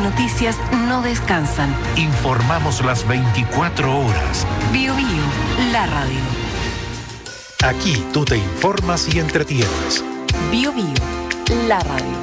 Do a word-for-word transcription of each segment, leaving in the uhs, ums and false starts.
noticias no descansan. Informamos las veinticuatro horas. Bio Bio, la radio. Aquí tú te informas y entretienes. Bio Bio, la radio.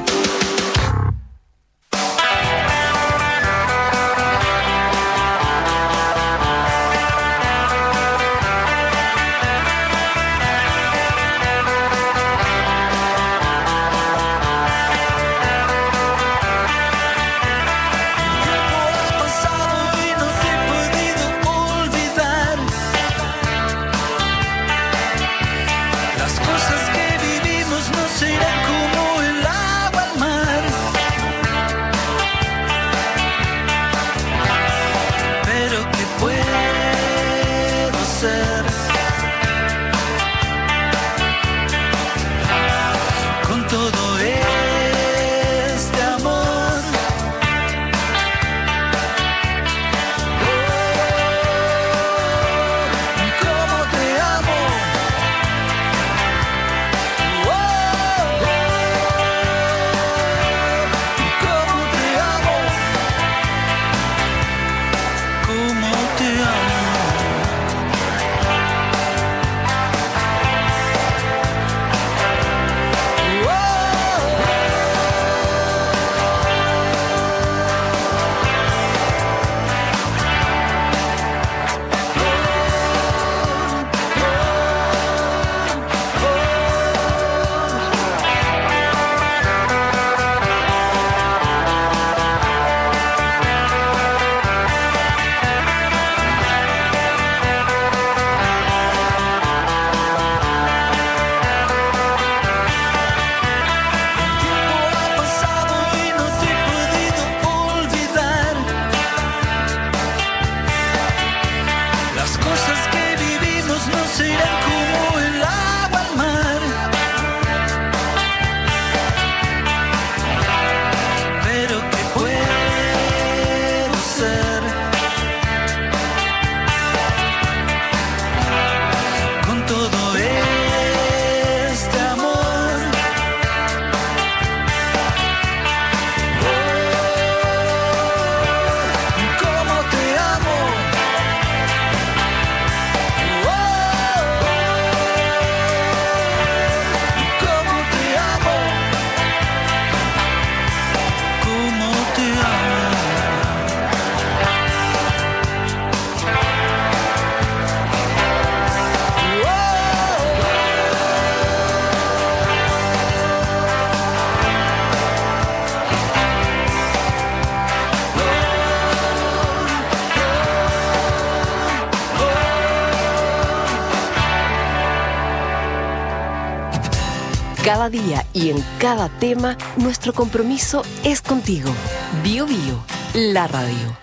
Cada día y en cada tema, nuestro compromiso es contigo. Bio Bio, la radio.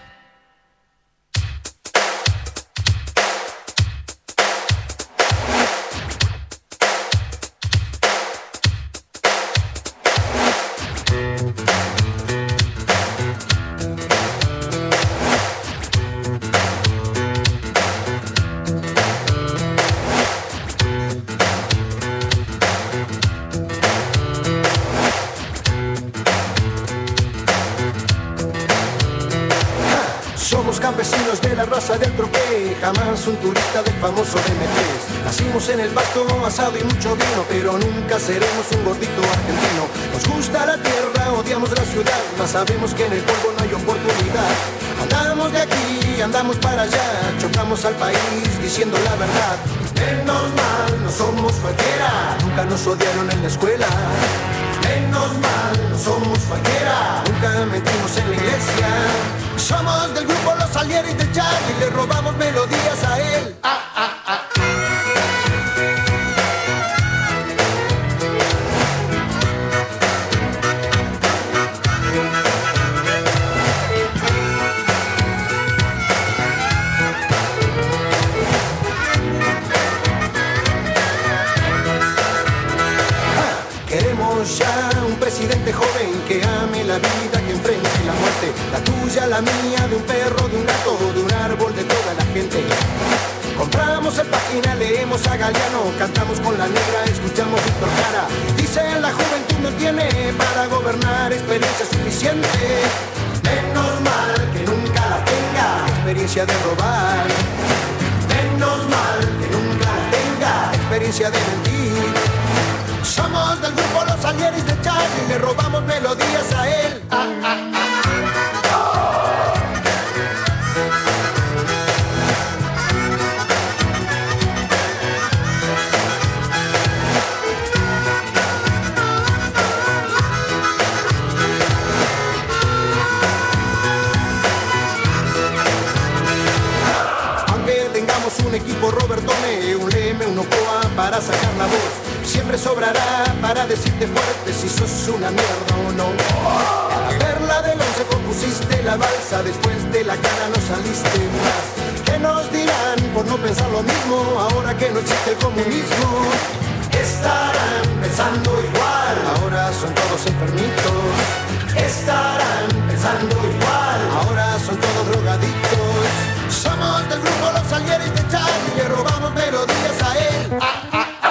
Campesinos de la raza del troqué, jamás un turista del famoso M tres. Nacimos en el pasto, asado y mucho vino, pero nunca seremos un gordito argentino. Nos gusta la tierra, odiamos la ciudad, mas sabemos que en el polvo no hay oportunidad. Andamos de aquí, andamos para allá, chocamos al país diciendo la verdad. Menos mal, no somos cualquiera, nunca nos odiaron en la escuela. Menos mal, no somos cualquiera, nunca mentimos en la iglesia. Somos del grupo Los Salieres del Charlie y le robamos melodías a él. Ah, ah, ah. Queremos ya un presidente joven que ame la vida, que enfrente la muerte, la tuya, la mía, de un perro, de un gato, de un árbol, de toda la gente. Compramos el página, leemos a Galeano, cantamos con la negra, escuchamos Víctor Jara. Dicen la juventud no tiene para gobernar experiencia suficiente. Menos mal que nunca la tenga experiencia de robar. Menos mal que nunca la tenga experiencia de mentir. Somos del grupo Los Salieris de Charlie, le robamos melodías a él. Ah, ah, ah. Un equipo Robertone, un Leme, un Ocoa para sacar la voz. Siempre sobrará para decirte fuerte si sos una mierda o no. A la perla del once compusiste la balsa, después de la cara no saliste más. ¿Qué nos dirán por no pensar lo mismo ahora que no existe el comunismo? Estarán pensando igual, ahora son todos enfermitos. Estarán pensando igual, ahora son todos drogadictos. Somos del grupo Los Salieris de Charlie, le robamos melodías a él. Ah, ah, ah.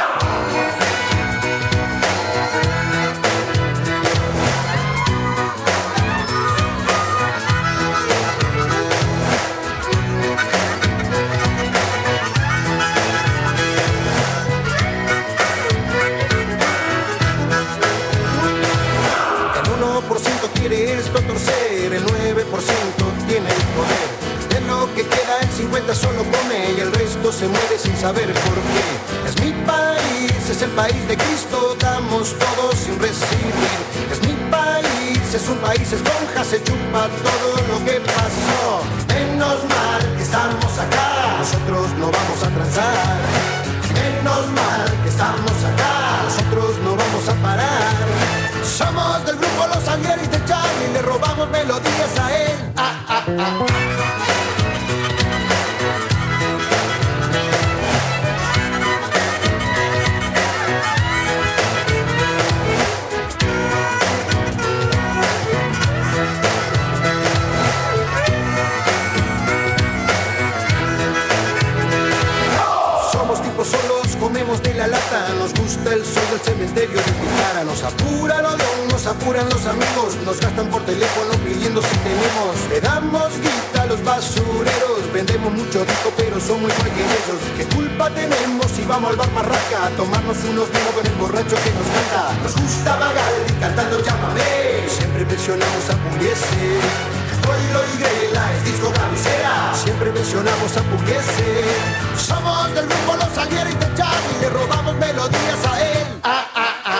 El uno por ciento quiere esto torcer, el nueve por ciento tiene el poder. Lo que queda el cincuenta solo come y el resto se muere sin saber por qué. Es mi país, es el país de Cristo, damos todos sin recibir. Es mi país, es un país esponja, se chupa todo lo que pasó. Menos mal que estamos acá, nosotros no vamos a transar. Menos mal que estamos acá, nosotros no vamos a parar. Somos del grupo Los Salieris de Charlie, le robamos melodías a él. Ah, ah, ah. Solos comemos de la lata, nos gusta el sol del cementerio de Guitarra. Nos apura el odón, nos apuran los amigos, nos gastan por teléfono pidiendo si tenemos. Le damos guita a los basureros, vendemos mucho rico pero somos igual que ellos. ¿Qué culpa tenemos si vamos al bar Marraca a tomarnos unos vinos con el borracho que nos canta? Nos gusta Magaldi cantando Llámame, siempre mencionamos a Pugliese. Troilo y Grela es disco cabecera, siempre mencionamos a Pugliese. Somos del grupo Los Salieris de Charlie, le robamos melodías a él. Ah, ah, ah.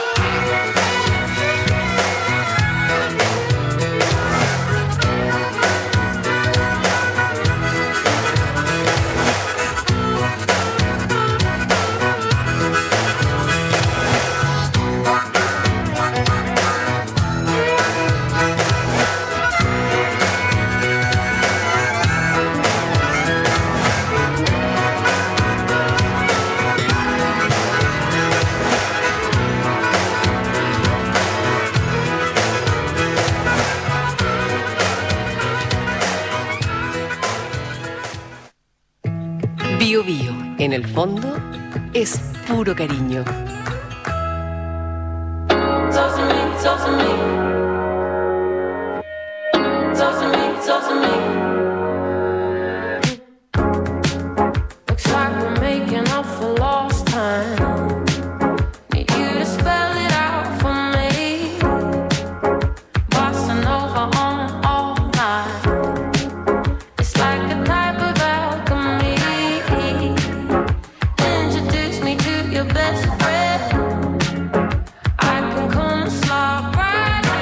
Bio Bio, en el fondo, es puro cariño. Talk to me, talk to me. Talk to me, talk to me. Looks like we're making up for lost time. Need you to spell it out for me. Bossa Nova on all night. It's like a type of alchemy. Introduce me to your best friend. I can come and slide right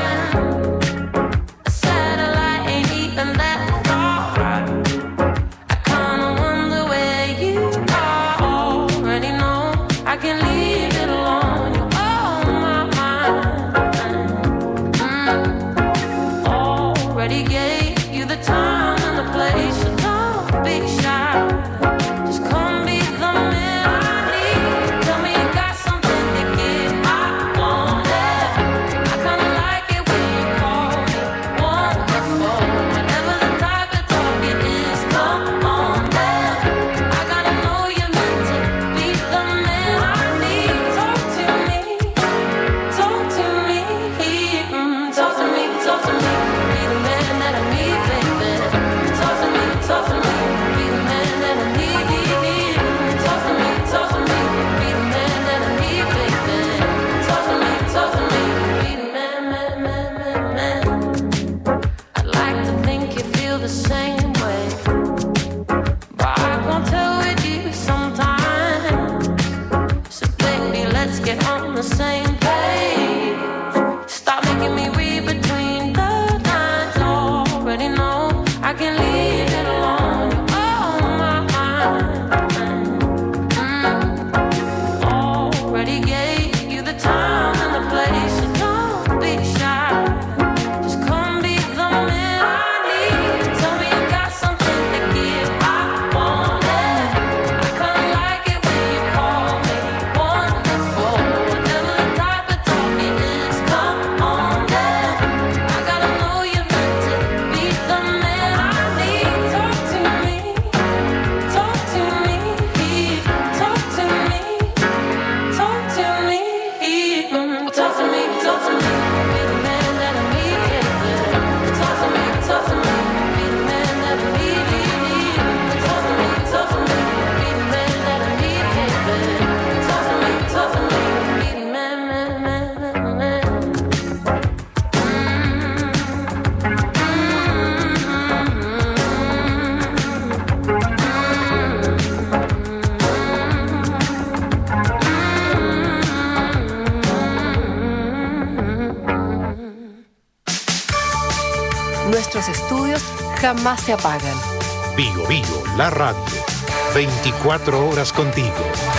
jamás se apagan. Bio Bio, la radio. veinticuatro horas contigo.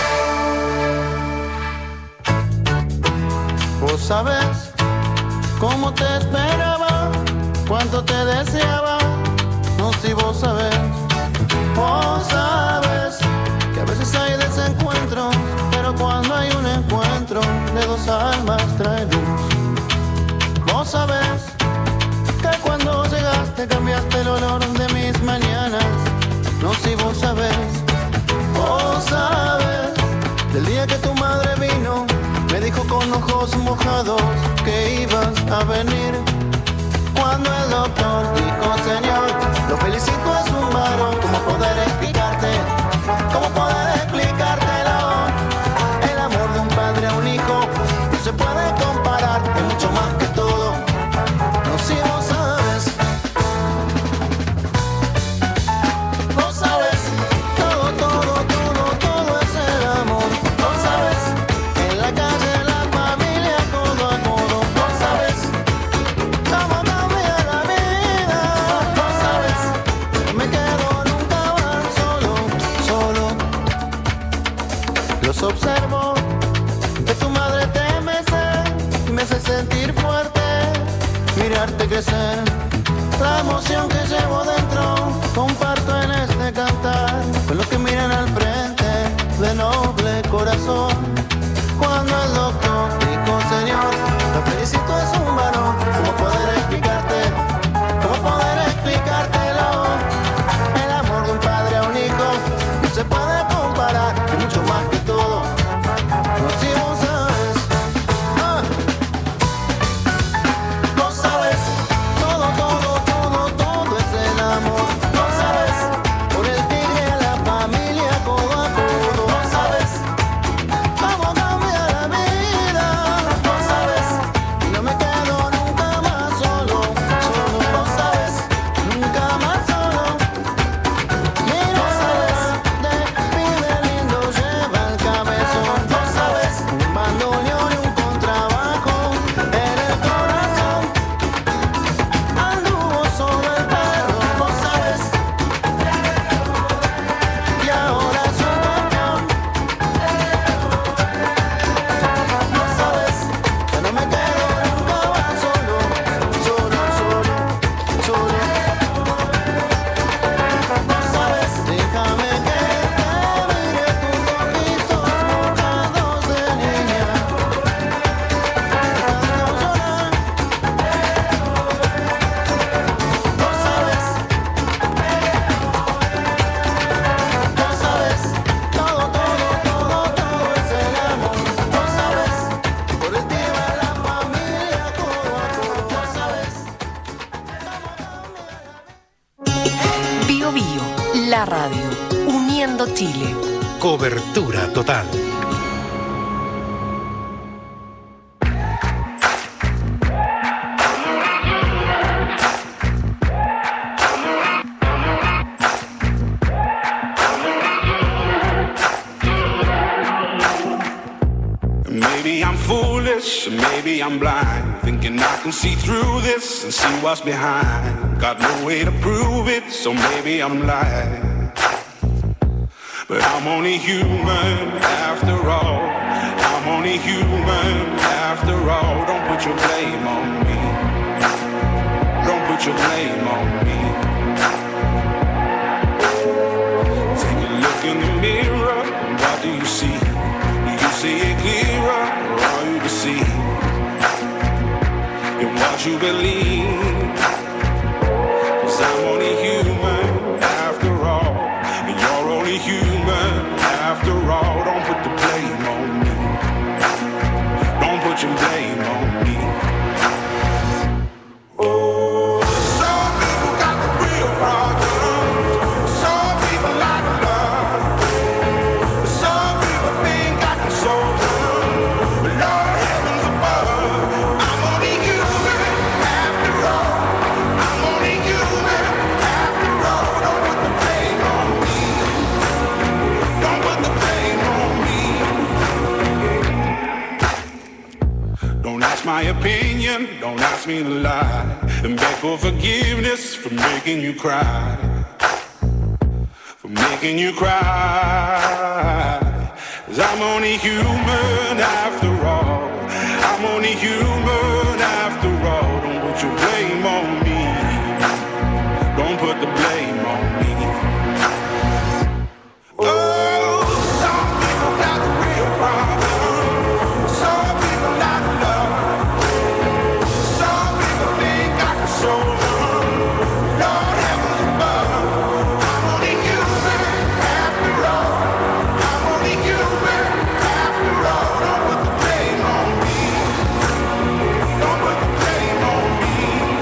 Vos sabés cómo te esperaba, cuánto te deseaba. No, si vos sabés, vos sabés que a veces hay desencuentros, pero cuando hay un encuentro de dos almas trae luz. Vos sabés que cuando llegaste cambiaste el olor de mis mañanas. No, si vos sabés, vos sabés del día que tu madre vino, me dijo con ojos mojados que ibas a venir. Cuando el doctor dijo, señor, lo felicito, es un varón. ¿Cómo poder explicarte? ¿Cómo poder explicártelo? El amor de un padre a un hijo no se puede comparar, es mucho más que todo. No, si vos sabes, vos sabes, todo, todo, todo, todo es el amor. Vos sabes, en la calle, en la familia, codo a codo. Vos sabes cómo cambia la vida. Vos sabes, no me quedo nunca más solo, solo. Los observo, que tu madre te mece, me hace sentir fuerte, mirarte crecer. La emoción que llevo dentro comparto en este cantar con los que miran al frente de noble corazón. Cuando el doctor dijo, señor, lo felicito, es un varón. ¿Cómo poder explicarte? ¿Cómo poder explicártelo? El amor de un padre a un hijo no se puede comparar, es mucho más que todo. No, si vos sabes, ah. Vos sabes, todo, todo, todo, todo es el amor. Vos sabes, por el tigre a la familia, codo a codo. Vos sabes cómo cambia la vida. Vos sabes, y no me quedo nunca más solo, solo. Vos sabes, nunca más solo. Mira, vos sabes, de pibe lindo lleva el cabezón. Vos sabes, un bandoneón y un contrabajo en el corazón. Anduvo solo el perro, vos sabes, y ahora es un campeón. Vos sabes, que no me quedo nunca más solo, solo, solo, solo. Vos sabes, déjame que te mire tus ojitos mojados de niña. Déjame no llorar. Vos sabes, vos sabes, todo, todo, todo, todo es el amor. Vos sabes, por el tío a la familia, codo a codo. Vos sabes, Bio Bio, la radio. Uniendo Chile. Cobertura total. Maybe I'm foolish, maybe I'm blind, thinking I can see through this and see what's behind. Got no way to prove it, so maybe I'm lying. But I'm only human after all. I'm only human after all. Don't put your blame on me. Don't put your blame on me. Take a look in the mirror, what do you see? Do you see it clearer, or are you deceived in what you believe? 'Cause I'm only human after all, and you're only human after all. Don't put the blame on me. Don't put your blame on me. Oh, some people got the real problem. Some people like love. Some people think I can solve them. But Lord heavens above, I'm only human after all. I'm only human after all. Don't put the blame on me. Don't put the blame on me. Don't ask my opinion, don't ask me to lie. and beg for forgiveness for making you cry, for making you cry. 'Cause I'm only human after all. I'm only human after all. Don't put your blame on me. Don't put the blame on me. Oh, some people got the real problem. Some people not love. Some people think I can show them. Lord heavens above. I'm only human after all. I'm only human after all. Don't put the blame on me. Don't put the blame on me.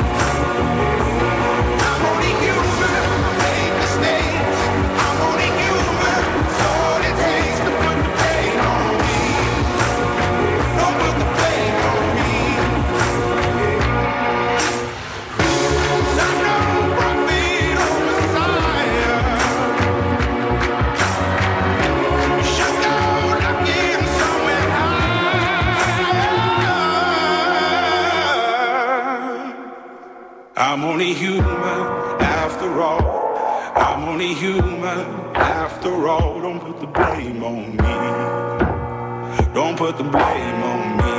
I'm only human. I made mistakes. I'm only human. It's all it takes to put the blame on me. Don't put the blame on me. 'Cause I'm no prophet or Messiah. You should go looking somewhere high. I'm only human after all. I'm only human after all. Don't put the blame on me. Don't put the blame on me.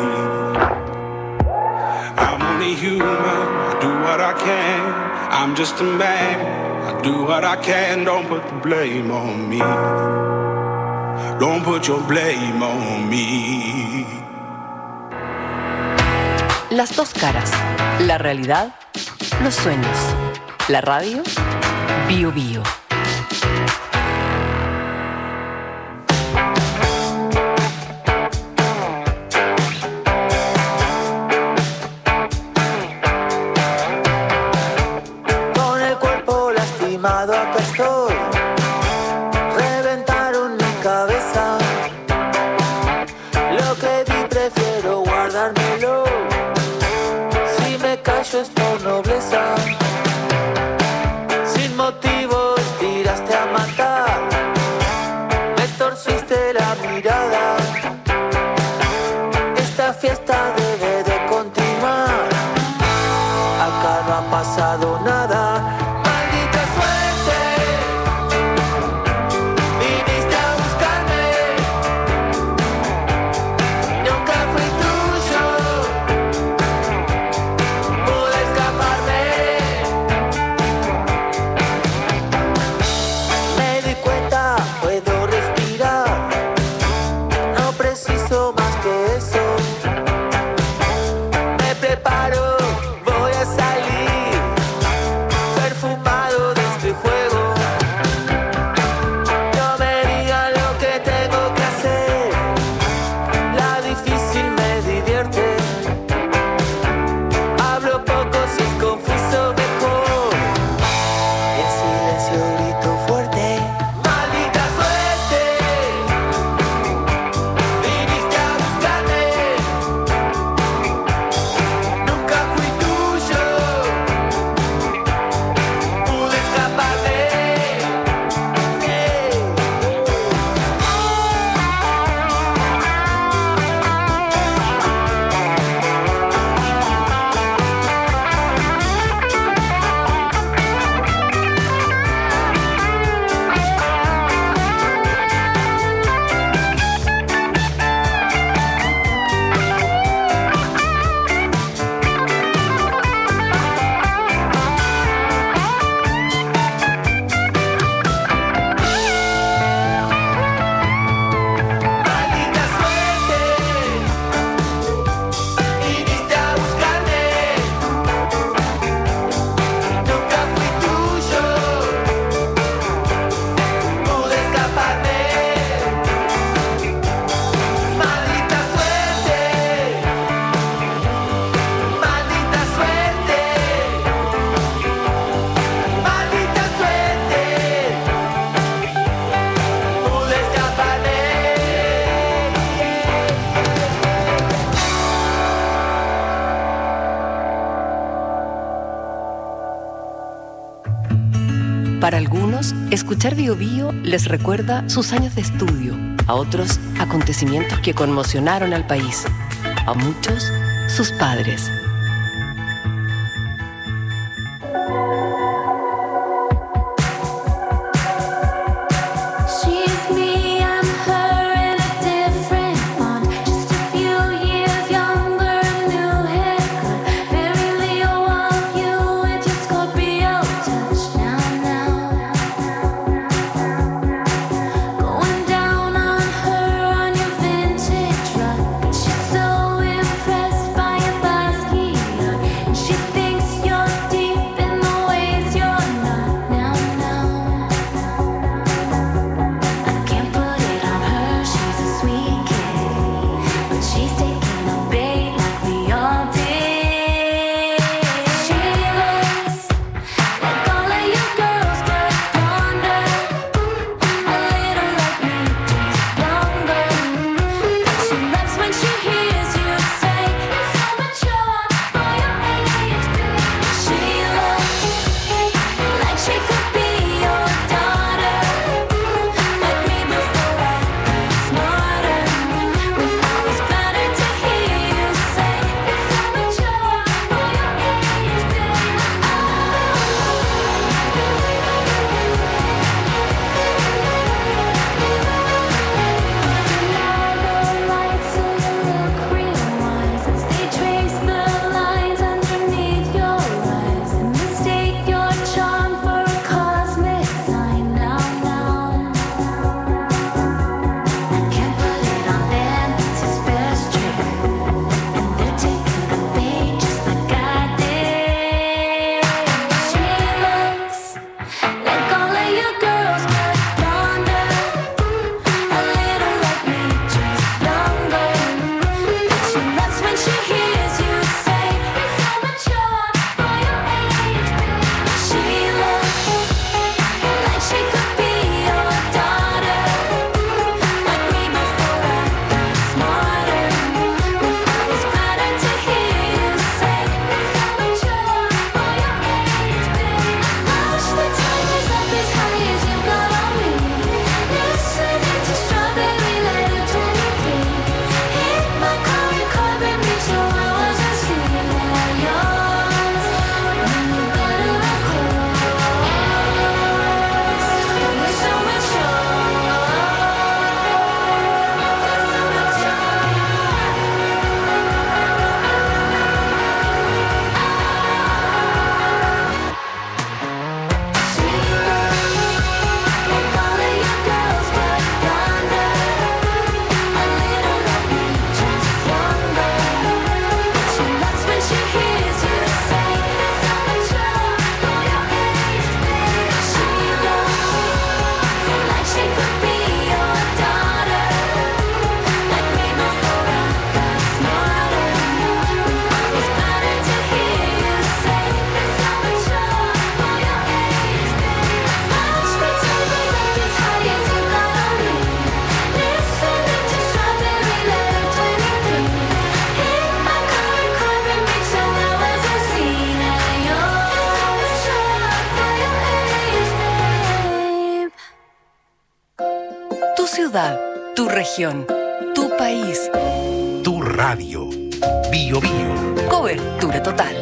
I'm only human. I do what I can. I'm just a man. I do what I can. Don't put the blame on me. Don't put your blame on me. Las dos caras, la realidad, los sueños, la radio, Bio Bio. Con el cuerpo lastimado acá estoy. Reventaron mi cabeza. Lo que vi prefiero guardármelo. Si me callo es por nobleza. Sin motivos tiraste a matar. Me torciste la mirada. Esta fiesta debe de continuar. Acá no ha pasado nada. Maldita suerte. Viniste a buscarme. Nunca fui tuyo. Pude escaparme. Me di cuenta, puedo respirar. No preciso más que eso. Me preparo, voy a salir. Perfumado de este juego. No me digan lo que tengo que hacer. La difícil me divierte. Hablo poco, si es confuso mejor. En silencio grito fuerte. Maldita suerte. Viniste a buscarme. Nunca fui tuyo. Pude escaparme. Maldita suerte. Viniste a buscarme. Nunca fui tuyo. Pude escaparme. Maldita suerte. Maldita suerte. Maldita suerte. Pude escaparme. Para algunos, escuchar Bio Bio les recuerda sus años de estudio, a otros, acontecimientos que conmocionaron al país, a muchos, sus padres. ciudad, tu región, tu país. Tu radio. Bio Bio. Cobertura total.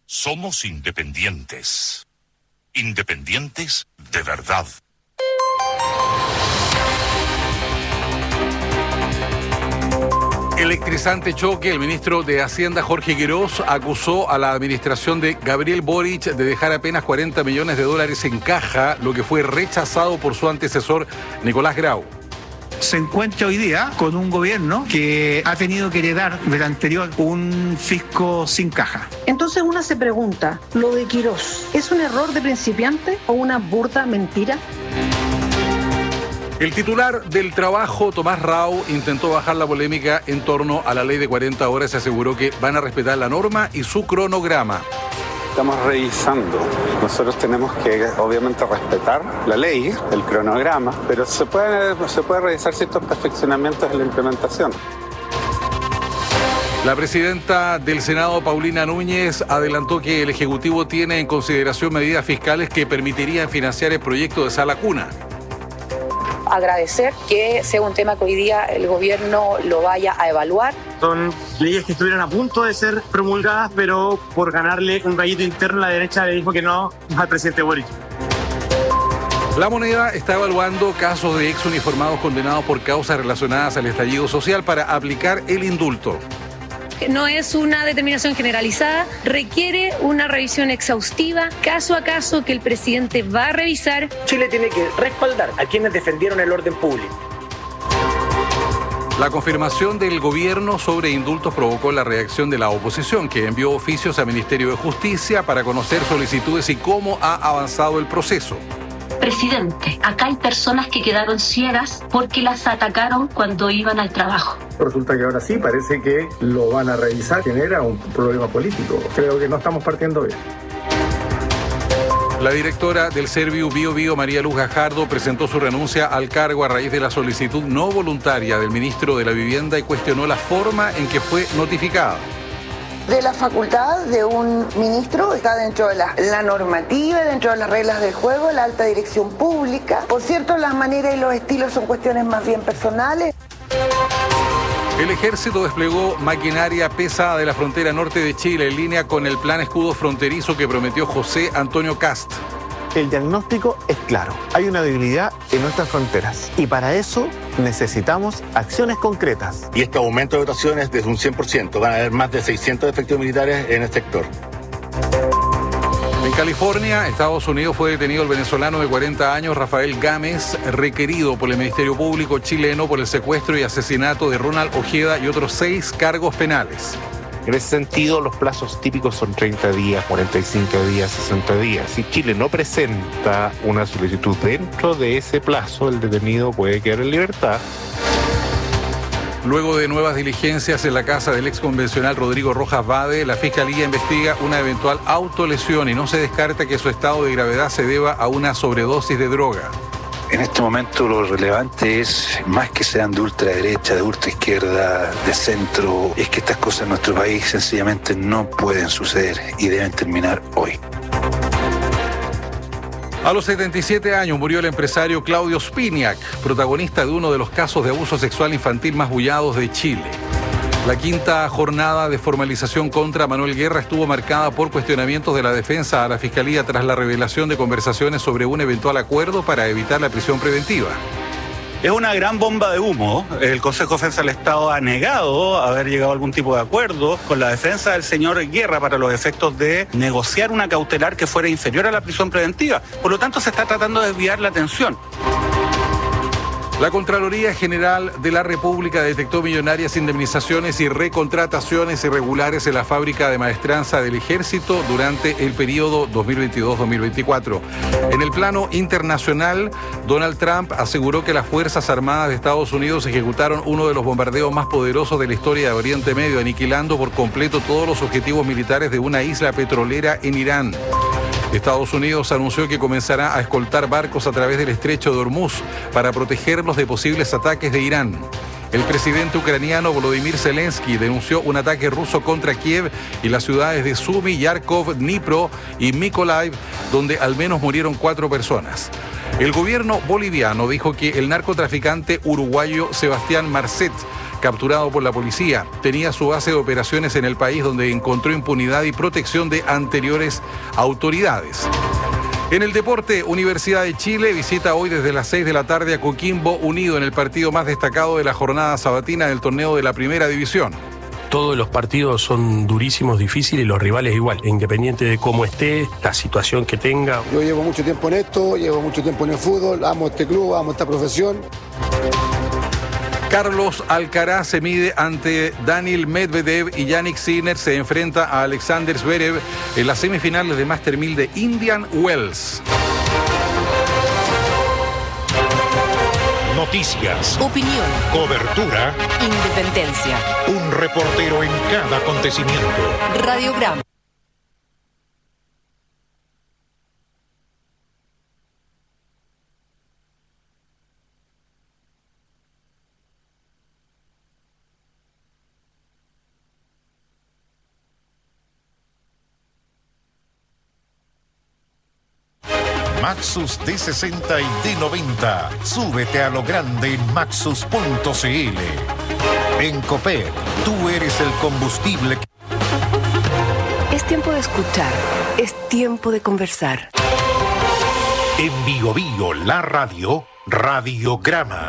Somos independientes. Independientes de verdad. Electrizante choque. El ministro de Hacienda, Jorge Quirós, acusó a la administración de Gabriel Boric de dejar apenas cuarenta millones de dólares en caja, lo que fue rechazado por su antecesor, Nicolás Grau. Se encuentra hoy día con un gobierno que ha tenido que heredar del anterior un fisco sin caja. Entonces uno se pregunta, ¿lo de Quirós es un error de principiante o una burda mentira? El titular del Trabajo, Tomás Rau, intentó bajar la polémica en torno a la ley de cuarenta horas y aseguró que van a respetar la norma y su cronograma. Estamos revisando. Nosotros tenemos que, obviamente, respetar la ley, el cronograma, pero se puede, se puede revisar ciertos perfeccionamientos en la implementación. La presidenta del Senado, Paulina Núñez, adelantó que el Ejecutivo tiene en consideración medidas fiscales que permitirían financiar el proyecto de Sala Cuna. Agradecer que sea un tema que hoy día el gobierno lo vaya a evaluar. Son leyes que estuvieron a punto de ser promulgadas, pero por ganarle un gallito interno la derecha le dijo que no al presidente Boric. La Moneda está evaluando casos de exuniformados condenados por causas relacionadas al estallido social para aplicar el indulto. No es una determinación generalizada, requiere una revisión exhaustiva, caso a caso, que el presidente va a revisar. Chile tiene que respaldar a quienes defendieron el orden público. La confirmación del gobierno sobre indultos provocó la reacción de la oposición, que envió oficios al Ministerio de Justicia para conocer solicitudes y cómo ha avanzado el proceso. Presidente, acá hay personas que quedaron ciegas porque las atacaron cuando iban al trabajo. Resulta que ahora sí, parece que lo van a revisar, genera un problema político. Creo que no estamos partiendo bien. La directora del Serviu Bio Bio, María Luz Gajardo, presentó su renuncia al cargo a raíz de la solicitud no voluntaria del ministro de la Vivienda y cuestionó la forma en que fue notificada. De la facultad de un ministro, está dentro de la, la normativa, dentro de las reglas del juego, la alta dirección pública. Por cierto, las maneras y los estilos son cuestiones más bien personales. El ejército desplegó maquinaria pesada de la frontera norte de Chile en línea con el plan escudo fronterizo que prometió José Antonio Kast. El diagnóstico es claro, hay una debilidad en nuestras fronteras y para eso necesitamos acciones concretas. Y este aumento de dotaciones es de un cien por ciento, van a haber más de seiscientos efectivos militares en el sector. En California, Estados Unidos, fue detenido el venezolano de cuarenta años, Rafael Gámez, requerido por el Ministerio Público chileno por el secuestro y asesinato de Ronald Ojeda y otros seis cargos penales. En ese sentido, los plazos típicos son treinta días, cuarenta y cinco días, sesenta días. Si Chile no presenta una solicitud dentro de ese plazo, el detenido puede quedar en libertad. Luego de nuevas diligencias en la casa del exconvencional Rodrigo Rojas Bade, la Fiscalía investiga una eventual autolesión y no se descarta que su estado de gravedad se deba a una sobredosis de droga. En este momento lo relevante es, más que sean de ultraderecha, de ultraizquierda, de centro, es que estas cosas en nuestro país sencillamente no pueden suceder y deben terminar hoy. A los setenta y siete años murió el empresario Claudio Spiniak, protagonista de uno de los casos de abuso sexual infantil más bullados de Chile. La quinta jornada de formalización contra Manuel Guerra estuvo marcada por cuestionamientos de la defensa a la Fiscalía tras la revelación de conversaciones sobre un eventual acuerdo para evitar la prisión preventiva. Es una gran bomba de humo. El Consejo de Defensa del Estado ha negado haber llegado a algún tipo de acuerdo con la defensa del señor Guerra para los efectos de negociar una cautelar que fuera inferior a la prisión preventiva. Por lo tanto, se está tratando de desviar la atención. La Contraloría General de la República detectó millonarias indemnizaciones y recontrataciones irregulares en la fábrica de maestranza del Ejército durante el periodo dos mil veintidós dos mil veinticuatro. En el plano internacional, Donald Trump aseguró que las Fuerzas Armadas de Estados Unidos ejecutaron uno de los bombardeos más poderosos de la historia de Oriente Medio, aniquilando por completo todos los objetivos militares de una isla petrolera en Irán. Estados Unidos anunció que comenzará a escoltar barcos a través del estrecho de Hormuz para protegerlos de posibles ataques de Irán. El presidente ucraniano Volodymyr Zelensky denunció un ataque ruso contra Kiev y las ciudades de Sumy, Yarkov, Dnipro y Mykolaiv, donde al menos murieron cuatro personas. El gobierno boliviano dijo que el narcotraficante uruguayo Sebastián Marcet capturado por la policía. Tenía su base de operaciones en el país, donde encontró impunidad y protección de anteriores autoridades. En el deporte, Universidad de Chile visita hoy desde las seis de la tarde a Coquimbo Unido en el partido más destacado de la jornada sabatina del torneo de la Primera División. Todos los partidos son durísimos, difíciles, y los rivales igual, independiente de cómo esté, la situación que tenga. Yo llevo mucho tiempo en esto, llevo mucho tiempo en el fútbol, amo este club, amo esta profesión. Carlos Alcaraz se mide ante Daniil Medvedev y Yannick Sinner se enfrenta a Alexander Zverev en las semifinales de Master mil de Indian Wells. Noticias, opinión, cobertura, independencia. Un reportero en cada acontecimiento. Radiograma. Maxus D sesenta y D noventa. Súbete a lo grande en maxus punto c l. En Copec, tú eres el combustible. Es tiempo de escuchar, es tiempo de conversar. En Bio Bio, la radio, Radiograma.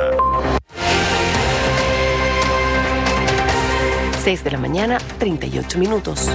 seis de la mañana, treinta y ocho minutos.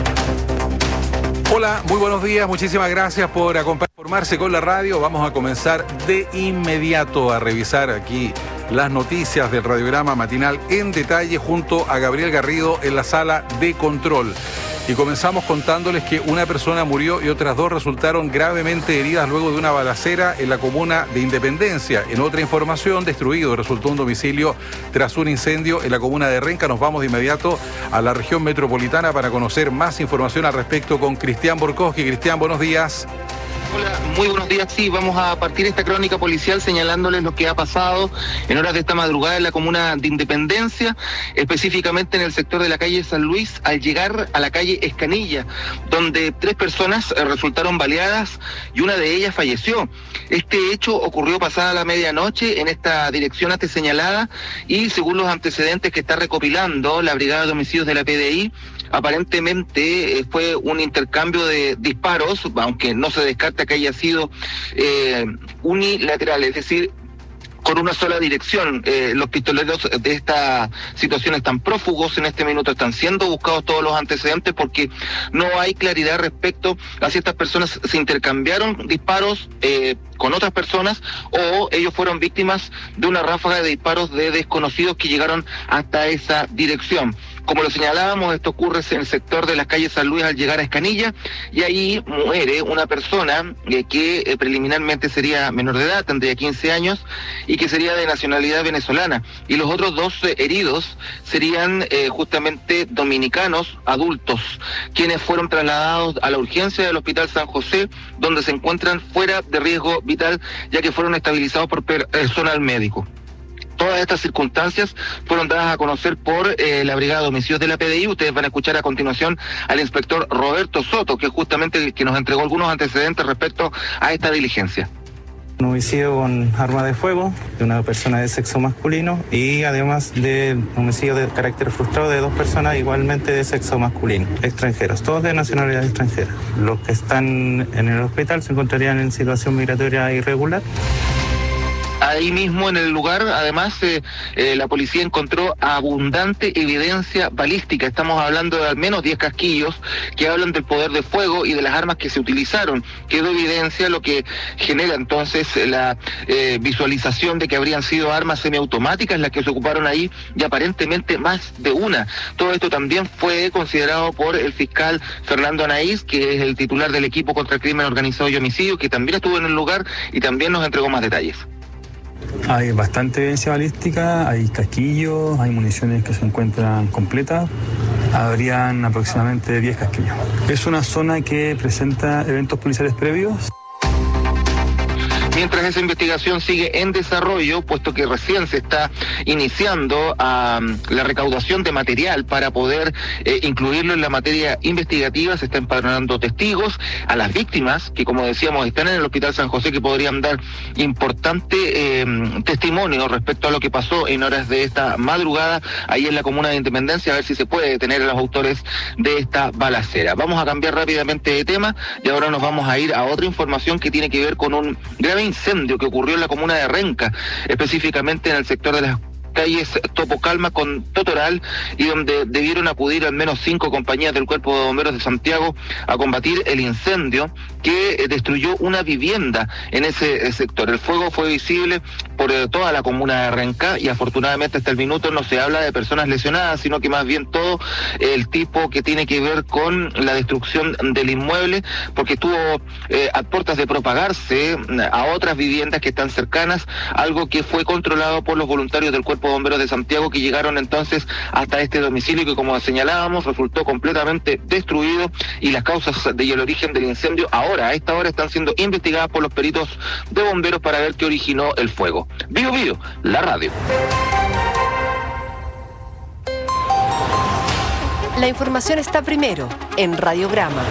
Hola, muy buenos días, muchísimas gracias por acompañarse con la radio. Vamos a comenzar de inmediato a revisar aquí las noticias del radiograma matinal en detalle junto a Gabriel Garrido en la sala de control. Y comenzamos contándoles que una persona murió y otras dos resultaron gravemente heridas luego de una balacera en la comuna de Independencia. En otra información, destruido resultó un domicilio tras un incendio en la comuna de Renca. Nos vamos de inmediato a la región metropolitana para conocer más información al respecto con Cristian Borkowski. Cristian, buenos días. Hola, muy buenos días. Sí, vamos a partir esta crónica policial señalándoles lo que ha pasado en horas de esta madrugada en la comuna de Independencia, específicamente en el sector de la calle San Luis, al llegar a la calle Escanilla, donde tres personas resultaron baleadas y una de ellas falleció. Este hecho ocurrió pasada la medianoche en esta dirección antes señalada y según los antecedentes que está recopilando la Brigada de Homicidios de la P D I, aparentemente eh, fue un intercambio de disparos, aunque no se descarta que haya sido eh, unilateral, es decir, con una sola dirección. Eh, los pistoleros de esta situación están prófugos en este minuto, están siendo buscados todos los antecedentes porque no hay claridad respecto a si estas personas se intercambiaron disparos eh, con otras personas o ellos fueron víctimas de una ráfaga de disparos de desconocidos que llegaron hasta esa dirección. Como lo señalábamos, esto ocurre en el sector de la calle San Luis al llegar a Escanilla y ahí muere una persona eh, que eh, preliminarmente sería menor de edad, tendría quince años y que sería de nacionalidad venezolana. Y los otros dos eh, heridos serían eh, justamente dominicanos adultos, quienes fueron trasladados a la urgencia del Hospital San José, donde se encuentran fuera de riesgo vital, ya que fueron estabilizados por personal médico. Todas estas circunstancias fueron dadas a conocer por eh, la Brigada de Homicidios de la P D I. Ustedes van a escuchar a continuación al inspector Roberto Soto, que es justamente el que nos entregó algunos antecedentes respecto a esta diligencia. Un homicidio con arma de fuego de una persona de sexo masculino y además de homicidio de carácter frustrado de dos personas igualmente de sexo masculino, extranjeros, todos de nacionalidad extranjera. Los que están en el hospital se encontrarían en situación migratoria irregular. Ahí mismo en el lugar, además, eh, eh, la policía encontró abundante evidencia balística. Estamos hablando de al menos diez casquillos que hablan del poder de fuego y de las armas que se utilizaron. Quedó evidencia, lo que genera entonces la eh, visualización de que habrían sido armas semiautomáticas las que se ocuparon ahí y aparentemente más de una. Todo esto también fue considerado por el fiscal Fernando Anaís, que es el titular del equipo contra el crimen organizado y homicidio, que también estuvo en el lugar y también nos entregó más detalles. Hay bastante evidencia balística, hay casquillos, hay municiones que se encuentran completas. Habrían aproximadamente diez casquillos. Es una zona que presenta eventos policiales previos. Mientras esa investigación sigue en desarrollo, puesto que recién se está iniciando um, la recaudación de material para poder eh, incluirlo en la materia investigativa, se está empadronando testigos, a las víctimas, que como decíamos están en el Hospital San José, que podrían dar importante eh, testimonio respecto a lo que pasó en horas de esta madrugada ahí en la comuna de Independencia, a ver si se puede detener a los autores de esta balacera. Vamos a cambiar rápidamente de tema y ahora nos vamos a ir a otra información que tiene que ver con un grave incendio que ocurrió en la comuna de Renca, específicamente en el sector de las calles Topocalma con Totoral, y donde debieron acudir al menos cinco compañías del Cuerpo de Bomberos de Santiago a combatir el incendio que destruyó una vivienda en ese sector. El fuego fue visible por toda la comuna de Renca y afortunadamente hasta el minuto no se habla de personas lesionadas, sino que más bien todo el tipo que tiene que ver con la destrucción del inmueble, porque estuvo eh, a puertas de propagarse a otras viviendas que están cercanas, algo que fue controlado por los voluntarios del Cuerpo de Bomberos de Santiago, que llegaron entonces hasta este domicilio que, como señalábamos, resultó completamente destruido, y las causas de y el origen del incendio ahora, a esta hora, están siendo investigadas por los peritos de bomberos para ver qué originó el fuego. Bio Bio, la radio. La información está primero en Radiograma.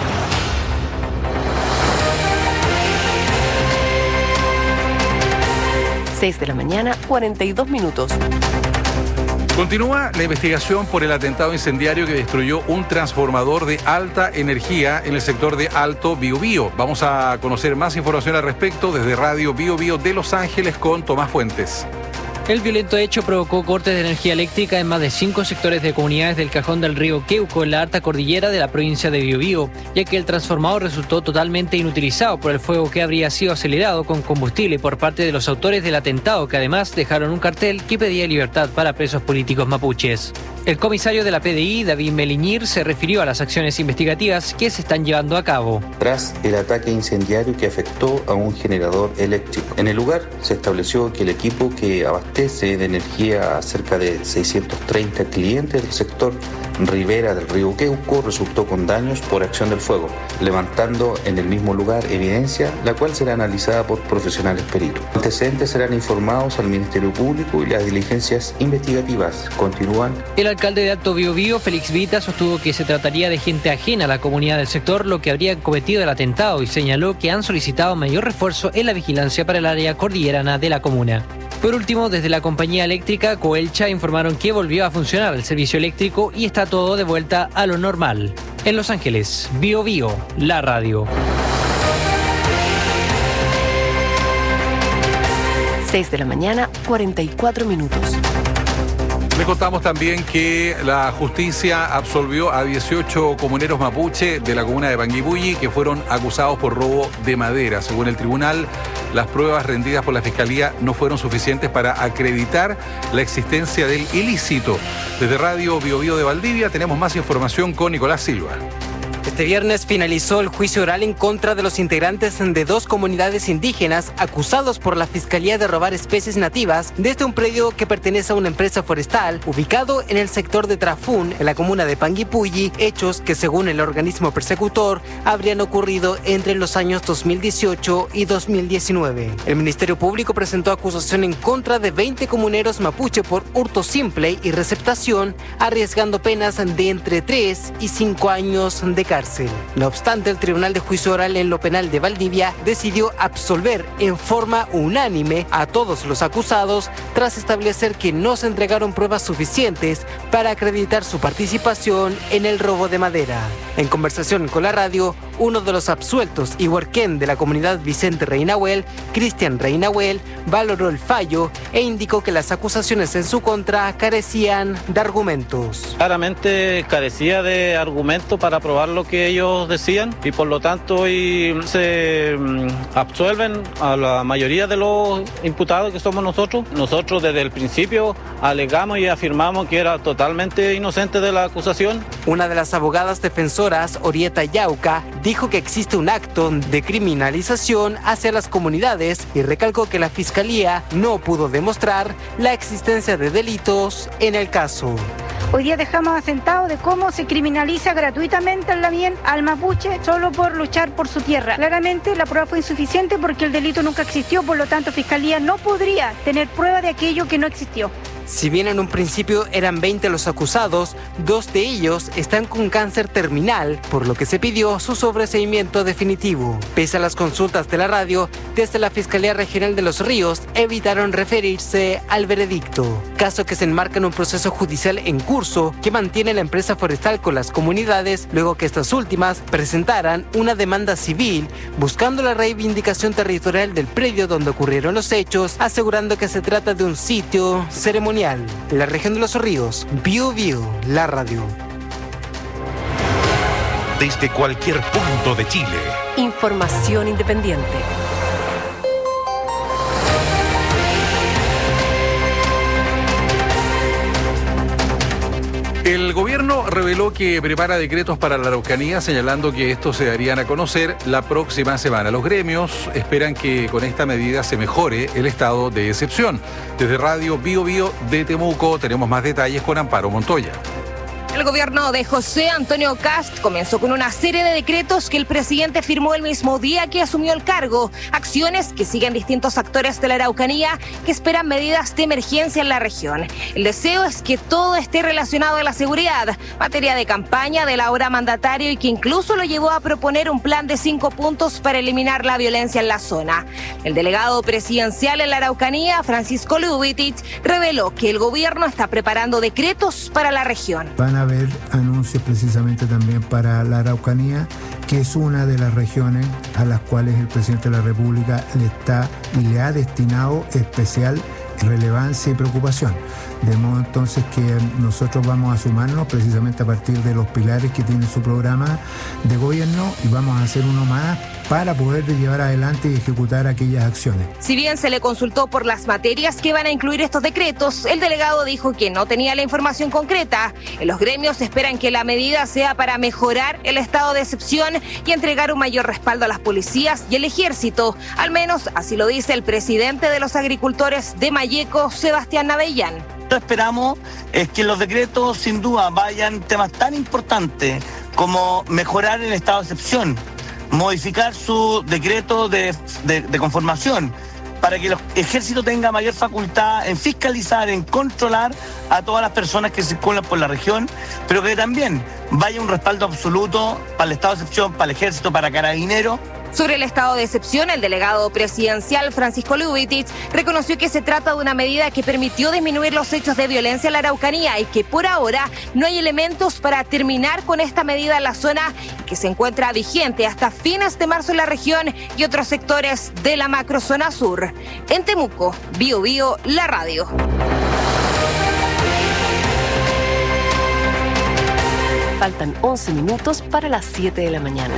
seis de la mañana, cuarenta y dos minutos. Continúa la investigación por el atentado incendiario que destruyó un transformador de alta energía en el sector de Alto Biobío. Vamos a conocer más información al respecto desde Radio Bio Bio de Los Ángeles con Tomás Fuentes. El violento hecho provocó cortes de energía eléctrica en más de cinco sectores de comunidades del cajón del río Queuco, en la alta cordillera de la provincia de Biobío, ya que el transformador resultó totalmente inutilizado por el fuego que habría sido acelerado con combustible por parte de los autores del atentado, que además dejaron un cartel que pedía libertad para presos políticos mapuches. El comisario de la P D I, David Meliñir, se refirió a las acciones investigativas que se están llevando a cabo. Tras el ataque incendiario que afectó a un generador eléctrico, en el lugar se estableció que el equipo que abastece de energía a cerca de seiscientos treinta clientes del sector Ribera del río Queuco resultó con daños por acción del fuego, levantando en el mismo lugar evidencia, la cual será analizada por profesionales peritos. Los antecedentes serán informados al Ministerio Público y las diligencias investigativas continúan. El alcalde de Alto Biobío, Félix Vita, sostuvo que se trataría de gente ajena a la comunidad del sector lo que habría cometido el atentado, y señaló que han solicitado mayor refuerzo en la vigilancia para el área cordillerana de la comuna. Por último, desde la compañía eléctrica Coelcha informaron que volvió a funcionar el servicio eléctrico y está todo de vuelta a lo normal. En Los Ángeles, Bio Bio, la radio. seis de la mañana, cuarenta y cuatro minutos. Le contamos también que la justicia absolvió a dieciocho comuneros mapuche de la comuna de Panguipulli que fueron acusados por robo de madera. Según el tribunal, las pruebas rendidas por la Fiscalía no fueron suficientes para acreditar la existencia del ilícito. Desde Radio Bio Bio de Valdivia tenemos más información con Nicolás Silva. Este viernes finalizó el juicio oral en contra de los integrantes de dos comunidades indígenas acusados por la Fiscalía de robar especies nativas desde un predio que pertenece a una empresa forestal ubicado en el sector de Trafún, en la comuna de Panguipulli, hechos que según el organismo persecutor habrían ocurrido entre los años dos mil dieciocho y dos mil diecinueve. El Ministerio Público presentó acusación en contra de veinte comuneros mapuche por hurto simple y receptación, arriesgando penas de entre tres y cinco años de cárcel. No obstante, el Tribunal de Juicio Oral en lo Penal de Valdivia decidió absolver en forma unánime a todos los acusados tras establecer que no se entregaron pruebas suficientes para acreditar su participación en el robo de madera. En conversación con la radio, uno de los absueltos y huarquén de la comunidad Vicente Reinahuel, Cristian Reinahuel, valoró el fallo e indicó que las acusaciones en su contra carecían de argumentos. Claramente carecía de argumentos para probar lo que ellos decían y por lo tanto hoy se absuelven a la mayoría de los imputados que somos nosotros. Nosotros desde el principio alegamos y afirmamos que era totalmente inocente de la acusación. Una de las abogadas defensoras, Orieta Yauca, dijo que existe un acto de criminalización hacia las comunidades y recalcó que la Fiscalía no pudo demostrar la existencia de delitos en el caso. Hoy día dejamos asentado de cómo se criminaliza gratuitamente al Lamien, al mapuche, solo por luchar por su tierra. Claramente la prueba fue insuficiente porque el delito nunca existió, por lo tanto Fiscalía no podría tener prueba de aquello que no existió. Si bien en un principio eran veinte los acusados, dos de ellos están con cáncer terminal, por lo que se pidió su sobreseimiento definitivo. Pese a las consultas de la radio, desde la Fiscalía Regional de Los Ríos evitaron referirse al veredicto. Caso que se enmarca en un proceso judicial en curso que mantiene la empresa forestal con las comunidades luego que estas últimas presentaran una demanda civil buscando la reivindicación territorial del predio donde ocurrieron los hechos, asegurando que se trata de un sitio ceremonial. La región de Los Ríos, Bio Bio, la radio. Desde cualquier punto de Chile. Información independiente. El gobierno reveló que prepara decretos para la Araucanía, señalando que estos se darían a conocer la próxima semana. Los gremios esperan que con esta medida se mejore el estado de excepción. Desde Radio Bio Bio de Temuco tenemos más detalles con Amparo Montoya. El gobierno de José Antonio Kast comenzó con una serie de decretos que el presidente firmó el mismo día que asumió el cargo. Acciones que siguen distintos actores de la Araucanía que esperan medidas de emergencia en la región. El deseo es que todo esté relacionado a la seguridad, materia de campaña del ahora mandatario y que incluso lo llevó a proponer un plan de cinco puntos para eliminar la violencia en la zona. El delegado presidencial en la Araucanía, Francisco Lubitich, reveló que el gobierno está preparando decretos para la región. Van a haber anuncios precisamente también para la Araucanía, que es una de las regiones a las cuales el presidente de la República le está y le ha destinado especial relevancia y preocupación. De modo entonces que nosotros vamos a sumarnos precisamente a partir de los pilares que tiene su programa de gobierno y vamos a hacer uno más para poder llevar adelante y ejecutar aquellas acciones. Si bien se le consultó por las materias que van a incluir estos decretos, el delegado dijo que no tenía la información concreta. En los gremios esperan que la medida sea para mejorar el estado de excepción y entregar un mayor respaldo a las policías y el ejército. Al menos así lo dice el presidente de los agricultores de Mayeco, Sebastián Navellán. Lo que esperamos es que los decretos sin duda vayan temas tan importantes como mejorar el estado de excepción, modificar su decreto de, de, de conformación para que el ejército tenga mayor facultad en fiscalizar, en controlar a todas las personas que circulan por la región, pero que también vaya un respaldo absoluto para el estado de excepción, para el ejército, para carabineros. Sobre el estado de excepción, el delegado presidencial Francisco Lubitich reconoció que se trata de una medida que permitió disminuir los hechos de violencia en la Araucanía y que por ahora no hay elementos para terminar con esta medida en la zona y que se encuentra vigente hasta fines de marzo en la región y otros sectores de la macrozona sur. En Temuco, Bio Bio, la radio. Faltan once minutos para las siete de la mañana.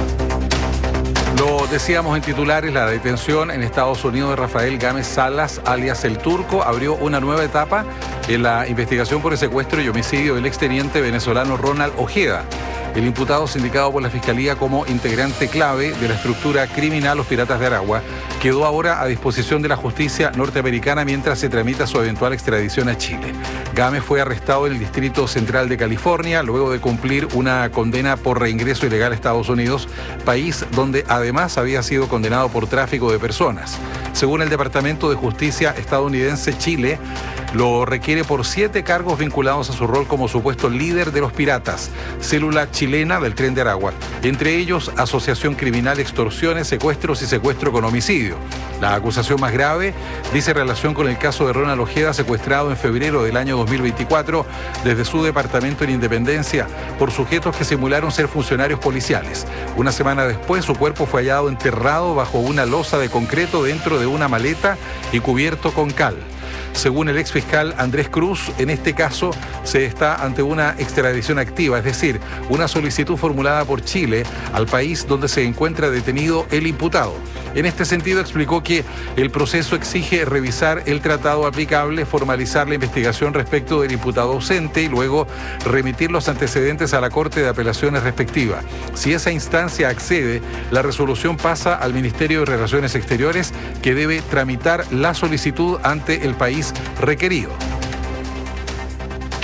Lo decíamos en titulares, la detención en Estados Unidos de Rafael Gámez Salas, alias El Turco, abrió una nueva etapa en la investigación por el secuestro y homicidio del exteniente venezolano Ronald Ojeda. El imputado, sindicado por la Fiscalía como integrante clave de la estructura criminal Los Piratas de Aragua, quedó ahora a disposición de la justicia norteamericana mientras se tramita su eventual extradición a Chile. Gámez fue arrestado en el Distrito Central de California luego de cumplir una condena por reingreso ilegal a Estados Unidos, país donde además había sido condenado por tráfico de personas. Según el Departamento de Justicia estadounidense, Chile lo requiere por siete cargos vinculados a su rol como supuesto líder de los piratas, célula chilena del Tren de Aragua, entre ellos asociación criminal, extorsiones, secuestros y secuestro con homicidio. La acusación más grave dice relación con el caso de Ronald Ojeda, secuestrado en febrero del año dos mil veinticuatro desde su departamento en Independencia por sujetos que simularon ser funcionarios policiales. Una semana después, su cuerpo fue hallado enterrado bajo una losa de concreto dentro de una maleta y cubierto con cal. Según el exfiscal Andrés Cruz, en este caso se está ante una extradición activa, es decir, una solicitud formulada por Chile al país donde se encuentra detenido el imputado. En este sentido, explicó que el proceso exige revisar el tratado aplicable, formalizar la investigación respecto del imputado ausente y luego remitir los antecedentes a la Corte de Apelaciones respectiva. Si esa instancia accede, la resolución pasa al Ministerio de Relaciones Exteriores, que debe tramitar la solicitud ante el país requerido.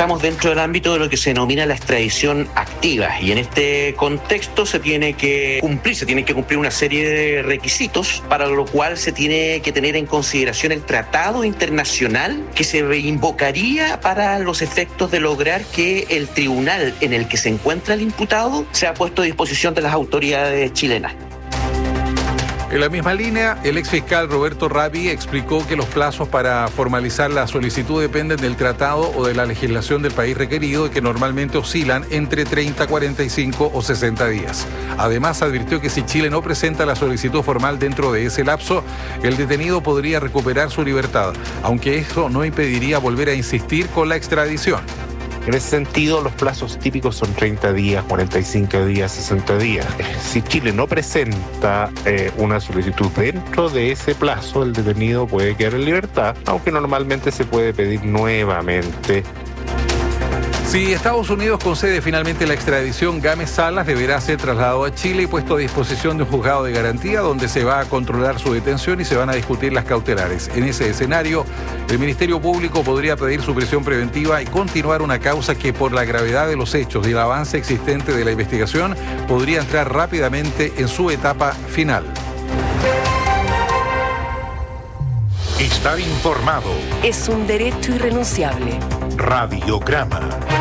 estamos dentro del ámbito de lo que se denomina la extradición activa, y en este contexto se tiene que cumplir, se tiene que cumplir una serie de requisitos, para lo cual se tiene que tener en consideración el tratado internacional que se invocaría para los efectos de lograr que el tribunal en el que se encuentra el imputado sea puesto a disposición de las autoridades chilenas. En la misma línea, el exfiscal Roberto Rabi explicó que los plazos para formalizar la solicitud dependen del tratado o de la legislación del país requerido y que normalmente oscilan entre treinta, cuarenta y cinco o sesenta días. Además, advirtió que si Chile no presenta la solicitud formal dentro de ese lapso, el detenido podría recuperar su libertad, aunque eso no impediría volver a insistir con la extradición. En ese sentido, los plazos típicos son treinta días, cuarenta y cinco días, sesenta días. Si Chile no presenta eh, una solicitud dentro de ese plazo, el detenido puede quedar en libertad, aunque normalmente se puede pedir nuevamente. Si Estados Unidos concede finalmente la extradición, Gámez Salas deberá ser trasladado a Chile y puesto a disposición de un juzgado de garantía donde se va a controlar su detención y se van a discutir las cautelares. En ese escenario, el Ministerio Público podría pedir su prisión preventiva y continuar una causa que, por la gravedad de los hechos y el avance existente de la investigación, podría entrar rápidamente en su etapa final. Estar informado es un derecho irrenunciable. Radiograma.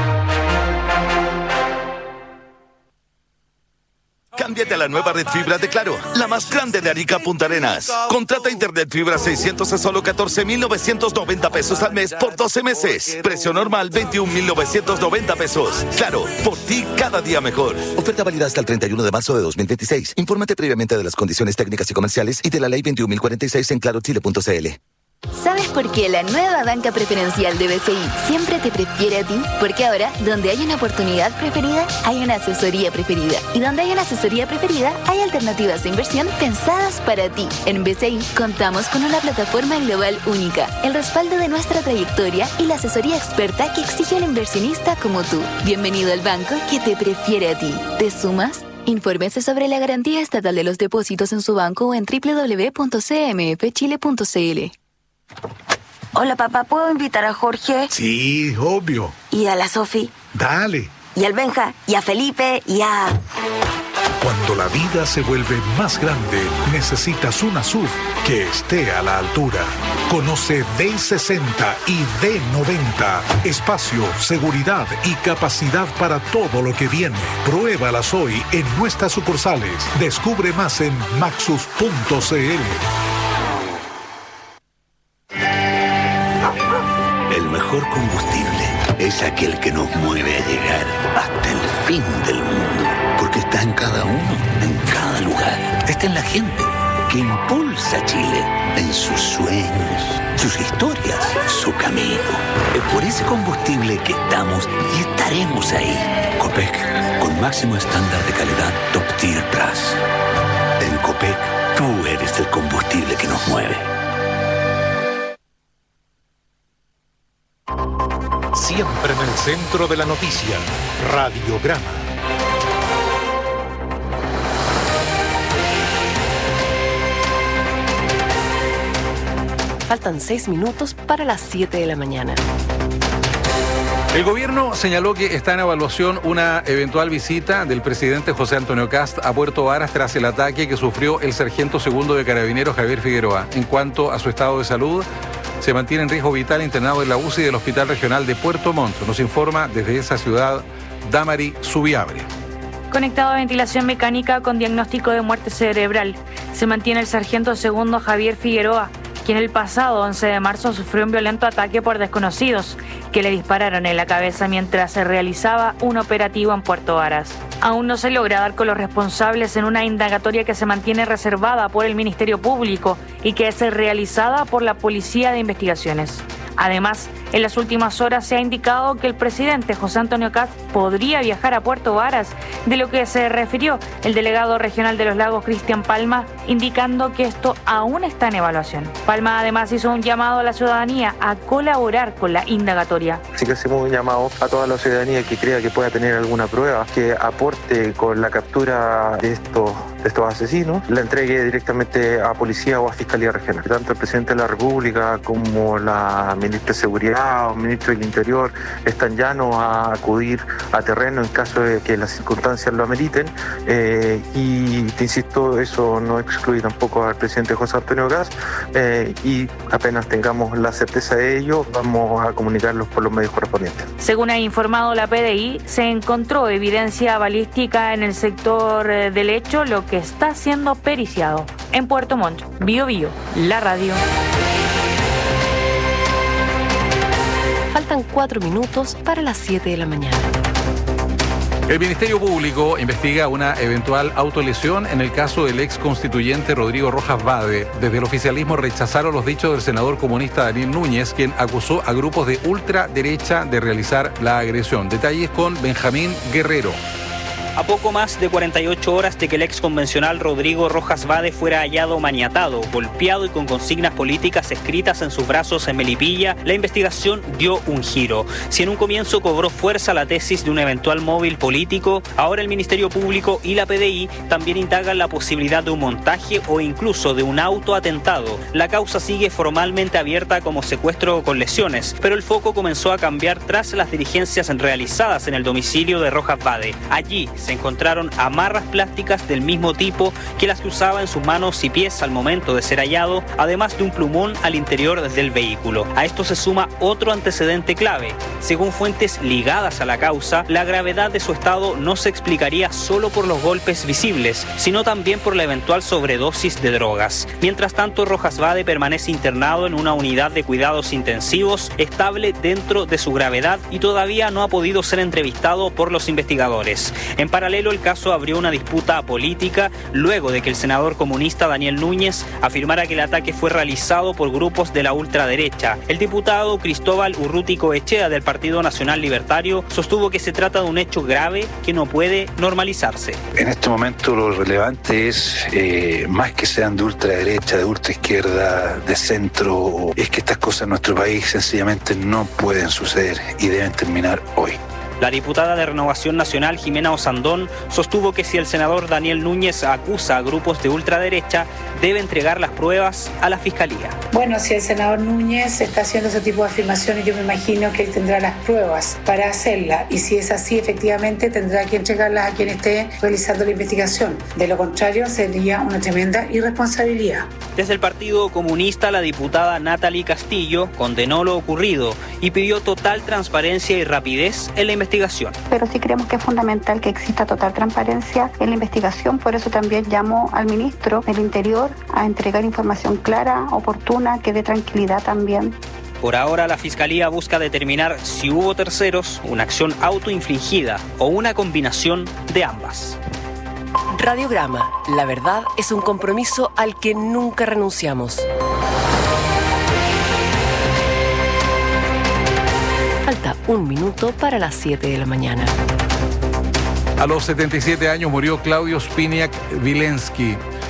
Cámbiate a la nueva red fibra de Claro, la más grande de Arica Punta Arenas. Contrata internet fibra seiscientos a solo catorce mil novecientos noventa pesos al mes por doce meses. Precio normal veintiún mil novecientos noventa pesos. Claro, por ti cada día mejor. Oferta válida hasta el treinta y uno de marzo de dos mil veintiséis. Infórmate previamente de las condiciones técnicas y comerciales y de la ley veintiún mil cuarenta y seis en claro chile punto c l. ¿Sabes por qué la nueva banca preferencial de B C I siempre te prefiere a ti? Porque ahora, donde hay una oportunidad preferida, hay una asesoría preferida. Y donde hay una asesoría preferida, hay alternativas de inversión pensadas para ti. En B C I contamos con una plataforma global única, el respaldo de nuestra trayectoria y la asesoría experta que exige un inversionista como tú. Bienvenido al banco que te prefiere a ti. ¿Te sumas? Infórmese sobre la garantía estatal de los depósitos en su banco o en doble u doble u doble u punto c m f chile punto c l. Hola, papá, ¿puedo invitar a Jorge? Sí, obvio. ¿Y a la Sofi? Dale. ¿Y al Benja? ¿Y a Felipe? ¿Y a...? Cuando la vida se vuelve más grande, necesitas una S U V que esté a la altura. Conoce D sesenta y D noventa. Espacio, seguridad y capacidad para todo lo que viene. Pruébalas hoy en nuestras sucursales. Descubre más en maxus punto c l. El mejor combustible es aquel que nos mueve a llegar hasta el fin del mundo. Porque está en cada uno, en cada lugar. Está en la gente que impulsa a Chile en sus sueños, sus historias, su camino. Es por ese combustible que estamos y estaremos ahí. Copec, con máximo estándar de calidad Top Tier Plus. En Copec, tú eres el combustible que nos mueve. Siempre en el centro de la noticia, Radiograma. Faltan seis minutos para las siete de la mañana. El gobierno señaló que está en evaluación una eventual visita del presidente José Antonio Kast a Puerto Varas tras el ataque que sufrió el sargento segundo de Carabineros Javier Figueroa. En cuanto a su estado de salud, se mantiene en riesgo vital internado en la U C I del Hospital Regional de Puerto Montt. Nos informa desde esa ciudad Damari Subiabre. Conectado a ventilación mecánica con diagnóstico de muerte cerebral, se mantiene el sargento segundo Javier Figueroa, quien el pasado once de marzo sufrió un violento ataque por desconocidos que le dispararon en la cabeza mientras se realizaba un operativo en Puerto Varas. Aún no se logra dar con los responsables en una indagatoria que se mantiene reservada por el Ministerio Público y que es realizada por la Policía de Investigaciones. Además, en las últimas horas se ha indicado que el presidente José Antonio Kast podría viajar a Puerto Varas, de lo que se refirió el delegado regional de los Lagos, Cristian Palma, indicando que esto aún está en evaluación. Palma además hizo un llamado a la ciudadanía a colaborar con la indagatoria. Así que hacemos un llamado a toda la ciudadanía que crea que pueda tener alguna prueba, que aporte con la captura de estos, de estos asesinos, la entregue directamente a policía o a Fiscalía Regional. Tanto el presidente de la República como la ministra de Seguridad Seguridad o ministro del Interior están llanos a acudir a terreno en caso de que las circunstancias lo ameriten. Eh, y te insisto, eso no excluye tampoco al presidente José Antonio Kast, eh, y apenas tengamos la certeza de ello, vamos a comunicarlos por los medios correspondientes. Según ha informado la P D I, se encontró evidencia balística en el sector del hecho, lo que está siendo periciado. En Puerto Montt, Bío Bío, la radio. Faltan cuatro minutos para las siete de la mañana. El Ministerio Público investiga una eventual autolesión en el caso del ex constituyente Rodrigo Rojas Vade. Desde el oficialismo rechazaron los dichos del senador comunista Daniel Núñez, quien acusó a grupos de ultraderecha de realizar la agresión. Detalles con Benjamín Guerrero. A poco más de cuarenta y ocho horas de que el ex convencional Rodrigo Rojas Vade fuera hallado maniatado, golpeado y con consignas políticas escritas en sus brazos en Melipilla, la investigación dio un giro. Si en un comienzo cobró fuerza la tesis de un eventual móvil político, ahora el Ministerio Público y la P D I también indagan la posibilidad de un montaje o incluso de un autoatentado. La causa sigue formalmente abierta como secuestro con lesiones, pero el foco comenzó a cambiar tras las diligencias realizadas en el domicilio de Rojas Vade. Allí se encontraron amarras plásticas del mismo tipo que las que usaba en sus manos y pies al momento de ser hallado, además de un plumón al interior del vehículo. A esto se suma otro antecedente clave. Según fuentes ligadas a la causa, la gravedad de su estado no se explicaría solo por los golpes visibles, sino también por la eventual sobredosis de drogas. Mientras tanto, Rojas Vade permanece internado en una unidad de cuidados intensivos, estable dentro de su gravedad y todavía no ha podido ser entrevistado por los investigadores. En paralelo, el caso abrió una disputa política luego de que el senador comunista Daniel Núñez afirmara que el ataque fue realizado por grupos de la ultraderecha. El diputado Cristóbal Urruticoechea del Partido Nacional Libertario sostuvo que se trata de un hecho grave que no puede normalizarse. En este momento lo relevante es, eh, más que sean de ultraderecha, de ultraizquierda, de centro, es que estas cosas en nuestro país sencillamente no pueden suceder y deben terminar hoy. La diputada de Renovación Nacional, Jimena Osandón, sostuvo que si el senador Daniel Núñez acusa a grupos de ultraderecha, debe entregar las pruebas a la Fiscalía. Bueno, si el senador Núñez está haciendo ese tipo de afirmaciones, yo me imagino que él tendrá las pruebas para hacerla. Y si es así, efectivamente, tendrá que entregarlas a quien esté realizando la investigación. De lo contrario, sería una tremenda irresponsabilidad. Desde el Partido Comunista, la diputada Natalie Castillo condenó lo ocurrido y pidió total transparencia y rapidez en la investigación. Pero sí creemos que es fundamental que exista total transparencia en la investigación, por eso también llamo al ministro del Interior a entregar información clara, oportuna, que dé tranquilidad también. Por ahora, la Fiscalía busca determinar si hubo terceros, una acción autoinfligida o una combinación de ambas. Radiograma, la verdad es un compromiso al que nunca renunciamos. Falta un minuto para las siete de la mañana. A los setenta y siete años murió Claudio Spiniak Wilensky,